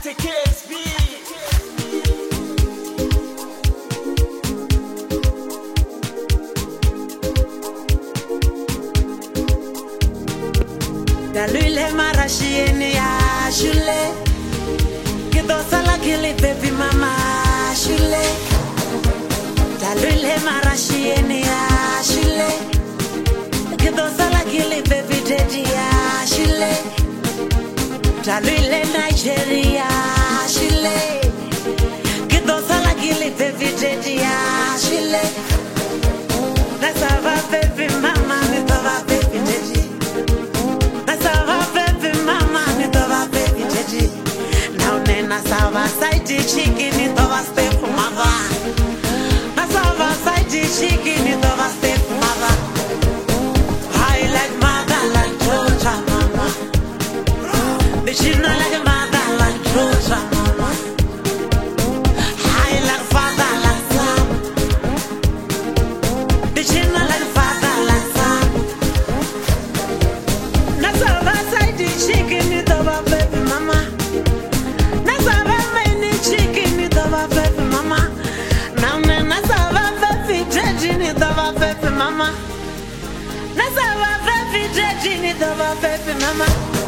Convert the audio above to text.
Dalule marashieni ya shule Kidosala kili baby mama shule Dalule marashieni ya shule Kidosala kili baby daddy ya shule Dalule Nigeria shule Kidosala kili baby daddy ya shule Nasava baby mama nitova baby daddy Nasava side chicken in the step mother. Nasava side chicken in the step mother. I like mother like Georgia mama. But she not like mother like Georgia mama. I like father like son. But she not like father like son. Nasava side chicken in the baby mama. Mama, nasava baby, Jenny, the baby, mama.